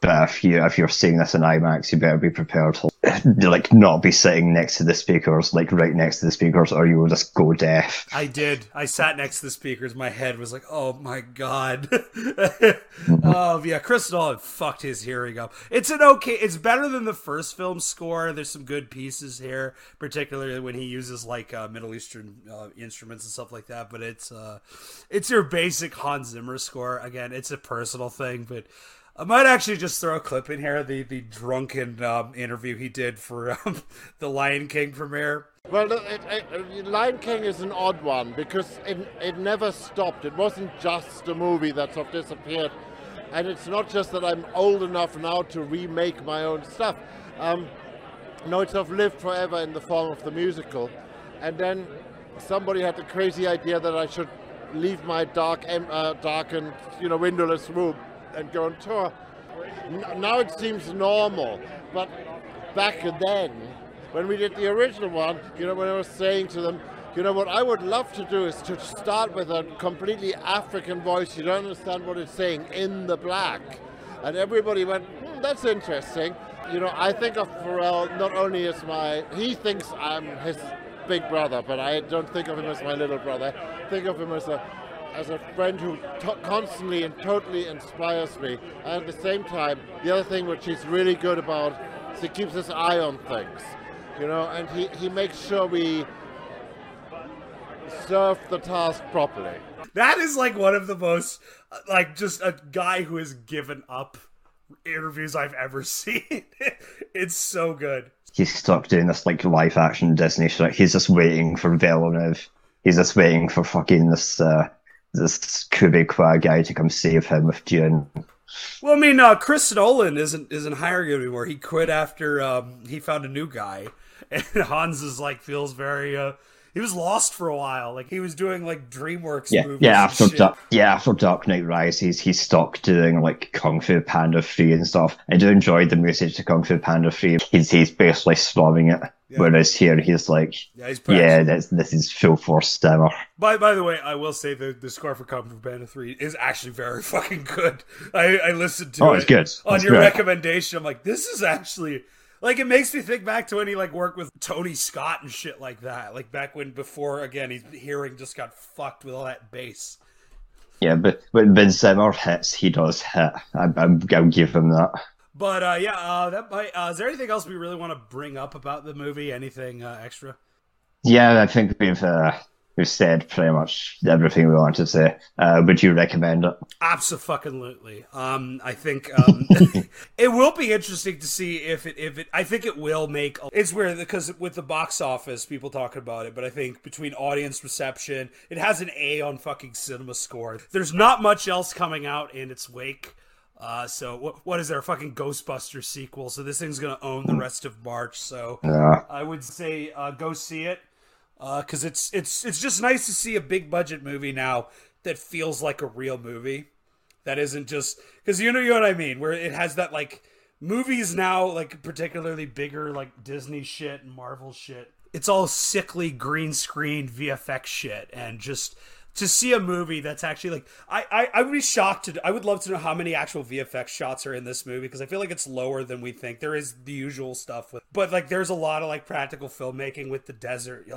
But if you're seeing this in IMAX, you better be prepared to like not be sitting next to the speakers, like right next to the speakers, or you will just go deaf. I did. I sat next to the speakers. My head was like, oh my god. Oh yeah, Chris Nolan fucked his hearing up. It's it's better than the first film score. There's some good pieces here, particularly when he uses like Middle Eastern instruments and stuff like that. But it's your basic Hans Zimmer score. Again, it's a personal thing, but I might actually just throw a clip in here, the drunken interview he did for the Lion King premiere. Well, Lion King is an odd one because it never stopped. It wasn't just a movie that sort of disappeared. And it's not just that I'm old enough now to remake my own stuff. No, it's sort of lived forever in the form of the musical. And then somebody had the crazy idea that I should leave my darkened, windowless room and go on tour. Now it seems normal, but back then, when we did the original one, when I was saying to them, what I would love to do is to start with a completely African voice, you don't understand what it's saying, in the black. And everybody went, that's interesting. I think of Pharrell not only as he thinks I'm his big brother, but I don't think of him as my little brother. I think of him as a friend who constantly and totally inspires me. And at the same time, the other thing which he's really good about is he keeps his eye on things, and he makes sure we serve the task properly. That is like one of the most, just a guy who has given up interviews I've ever seen. It's so good. He's stuck doing this like live action Disney shit. He's just waiting for Villeneuve. He's just waiting for fucking this Quebecois guy to come save him with Dune. Well, I mean, Chris Nolan isn't hiring him anymore. He quit after he found a new guy, and Hans is feels very. He was lost for a while. Like he was doing DreamWorks movies. After Dark Knight Rises, he stopped doing Kung Fu Panda 3 and stuff. I do enjoy the music to Kung Fu Panda 3. He's basically slumming it. Yeah. Whereas here he's this is full force stammer. By the way, I will say the score for Kung Fu Panda 3 is actually very fucking good. I listened to it good. On your recommendation. I'm like, this is actually it makes me think back to when he worked with Tony Scott and shit like that. Back before his hearing just got fucked with all that bass. Yeah, but when Zimmer hits, he does hit. I'll give him that. But that might. Is there anything else we really want to bring up about the movie? Anything extra? Yeah, I think we've said pretty much everything we wanted to say. Would you recommend it? Absolutely. I think it will be interesting to see if it. I think it will make. It's weird because with the box office, people talking about it, but I think between audience reception, it has an A on fucking Cinema Score. There's not much else coming out in its wake. So what is there? A fucking Ghostbusters sequel. So this thing's gonna own the rest of March. So yeah. I would say go see it. Because it's just nice to see a big budget movie now that feels like a real movie, that isn't just because you know what I mean, where it has that movies now particularly bigger Disney shit and Marvel shit. It's all sickly green screen VFX shit, and just to see a movie that's actually I would be shocked I would love to know how many actual VFX shots are in this movie, because I feel like it's lower than we think. There is the usual stuff but there's a lot of practical filmmaking with the desert.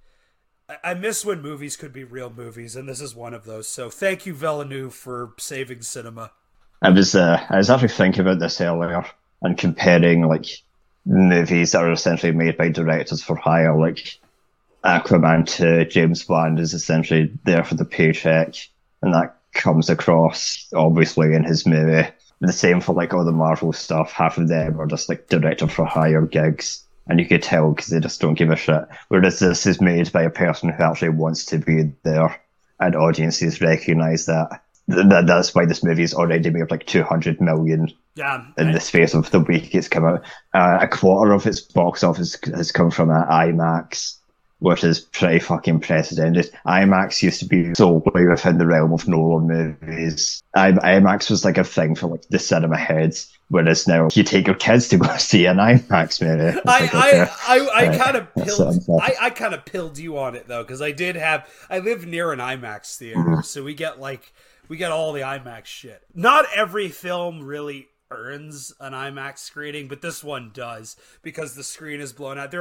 I miss when movies could be real movies, and this is one of those. So thank you, Villeneuve, for saving cinema. I was actually thinking about this earlier and comparing movies that are essentially made by directors for hire, Aquaman 2, James Bond is essentially there for the paycheck, and that comes across obviously in his movie. The same for all the Marvel stuff. Half of them are just director for hire gigs, and you could tell because they just don't give a shit. Whereas this is made by a person who actually wants to be there, and audiences recognise that. That's why this movie has already made $200 million in the space of the week it's come out. A quarter of its box office has come from IMAX, which is pretty fucking precedented. IMAX used to be solely within the realm of Nolan movies. IMAX was a thing for the cinema heads, whereas now you take your kids to go see an IMAX movie. I kind of pilled you on it though, because I live near an IMAX theater, so we get all the IMAX shit. Not every film really earns an IMAX screening, but this one does because the screen is blown out.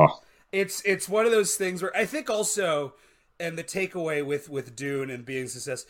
It's one of those things where I think also, and the takeaway with Dune and being a success,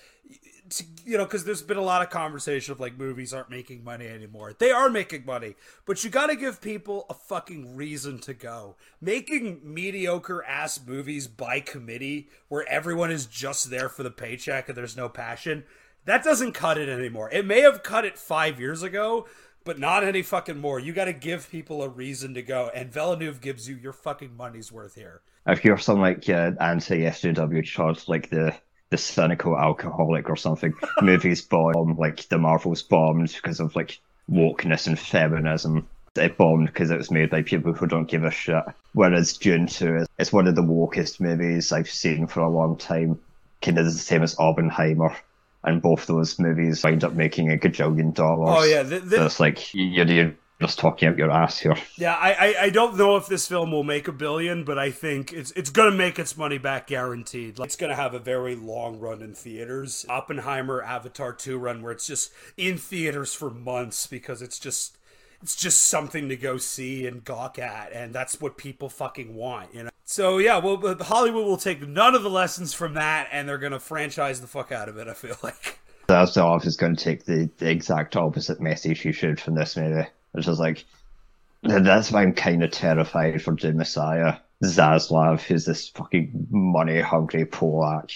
because there's been a lot of conversation of like movies aren't making money anymore. They are making money, but you got to give people a fucking reason to go. Making mediocre ass movies by committee where everyone is just there for the paycheck and there's no passion, that doesn't cut it anymore. It may have cut it 5 years ago, but not any fucking more. You got to give people a reason to go, and Villeneuve gives you your fucking money's worth here. If you're some like anti-SJW charge, like the cynical alcoholic or something, movies bomb, like the Marvels bombed because of like wokeness and feminism. It bombed because it was made by people who don't give a shit. Whereas Dune 2 is one of the wokest movies I've seen for a long time. Kind of the same as Oppenheimer. And both those movies wind up making $1 gajillion. Oh yeah, so it's like you're just talking out your ass here. Yeah, I don't know if this film will make $1 billion, but I think it's going to make its money back guaranteed. Like, it's going to have a very long run in theaters. Oppenheimer, Avatar 2 run where it's just in theaters for months because it's just something to go see and gawk at, and that's what people fucking want, you know? So yeah, well, Hollywood will take none of the lessons from that, and they're going to franchise the fuck out of it, I feel like. Zaslav is going to take the exact opposite message he should from this movie. Which is like, that's why I'm kind of terrified for Dune Messiah. Zaslav, who's this fucking money-hungry Polak.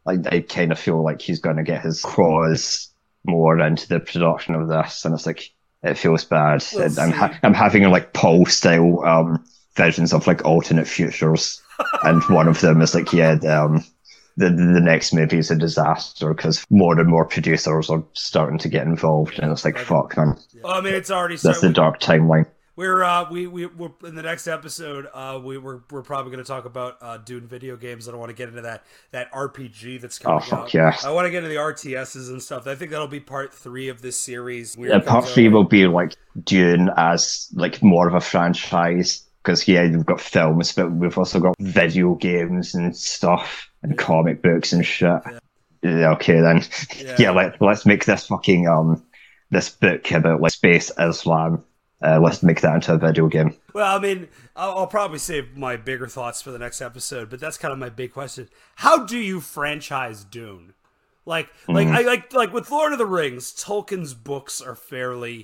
I kind of feel like he's going to get his claws more into the production of this, and it's like, it feels bad. I'm having like Paul-style visions of like alternate futures, and one of them is like, the next movie is a disaster because more and more producers are starting to get involved, and it's like, fuck, man. Well, I mean, it's already started. That's the dark timeline. We're in the next episode. We're probably going to talk about Dune video games. I don't want to get into that RPG that's coming out. Yeah. I want to get into the RTSs and stuff. I think that'll be part 3 of this series. Part 3 will be like Dune as like more of a franchise because we've got films, but we've also got video games and stuff and comic books and shit. Yeah, okay then. Let's make this fucking this book about like space Islam. Let's make that into a video game. Well, I mean, I'll probably save my bigger thoughts for the next episode, but that's kind of my big question. How do you franchise Dune? Like with Lord of the Rings, Tolkien's books are fairly,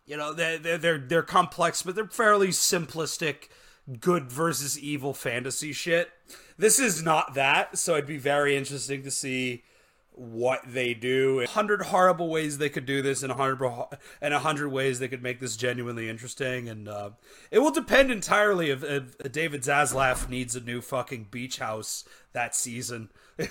they're complex, but they're fairly simplistic, good versus evil fantasy shit. This is not that, so it'd be very interesting to see what they do. 100 horrible ways they could do this, and 100 ways they could make this genuinely interesting, and it will depend entirely if David Zaslav needs a new fucking beach house that season.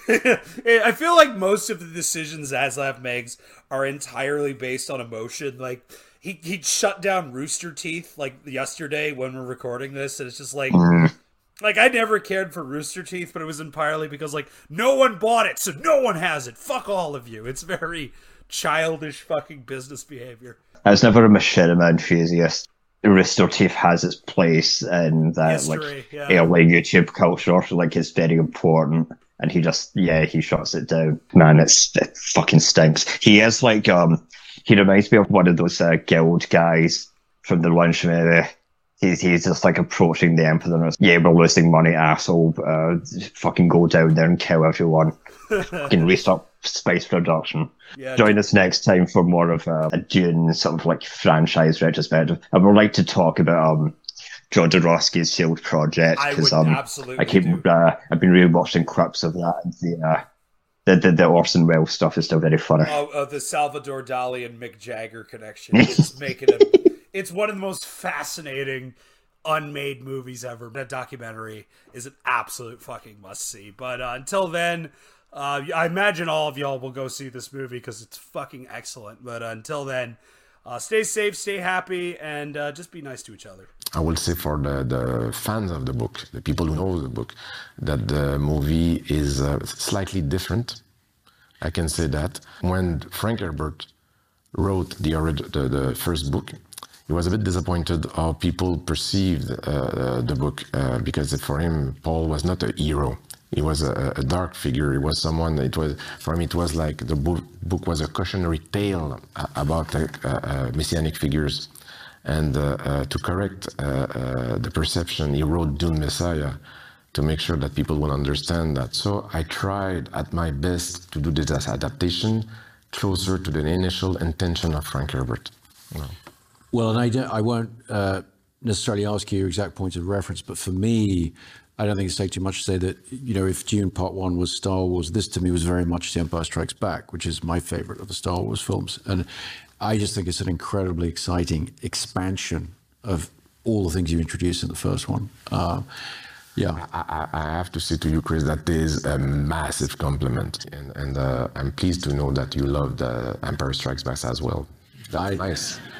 I feel like most of the decisions Zaslav makes are entirely based on emotion. Like he shut down Rooster Teeth like yesterday when we're recording this, and it's just like Like, I never cared for Rooster Teeth, but it was entirely because, like, no one bought it, so no one has it. Fuck all of you. It's very childish fucking business behavior. I was never a machinima enthusiast. Rooster Teeth has its place in that, history, like YouTube culture. Like, it's very important. And he just, he shuts it down. Man, it fucking stinks. He is like, he reminds me of one of those guild guys from the Lunch movie. He's just like approaching the Emperor and we're losing money, asshole. Fucking go down there and kill everyone. Fucking restart space production. Yeah, join us next time for more of a Dune sort of like franchise retrospective. I would like to talk about Joe Dorowski's Shield Project because absolutely I've been rewatching clips of that. And the Orson Welles stuff is still very funny. The Salvador Dali and Mick Jagger connection is making it. It's one of the most fascinating unmade movies ever. That documentary is an absolute fucking must-see. But until then, I imagine all of y'all will go see this movie because it's fucking excellent. But until then, stay safe, stay happy, and just be nice to each other. I will say for the fans of the book, the people who know the book, that the movie is slightly different. I can say that. When Frank Herbert wrote the first book, he was a bit disappointed how people perceived the book because for him, Paul was not a hero. He was a dark figure. He was someone. It was for me. It was like the book was a cautionary tale about messianic figures, and to correct the perception, he wrote Dune Messiah to make sure that people will understand that. So I tried at my best to do this adaptation closer to the initial intention of Frank Herbert. No. Well, and I won't necessarily ask you your exact points of reference, but for me, I don't think it's take too much to say that, you know, if Dune Part 1 was Star Wars, this to me was very much The Empire Strikes Back, which is my favorite of the Star Wars films. And I just think it's an incredibly exciting expansion of all the things you introduced in the first one. Yeah. I have to say to you, Chris, that is a massive compliment. And I'm pleased to know that you love The Empire Strikes Back as well. That's nice.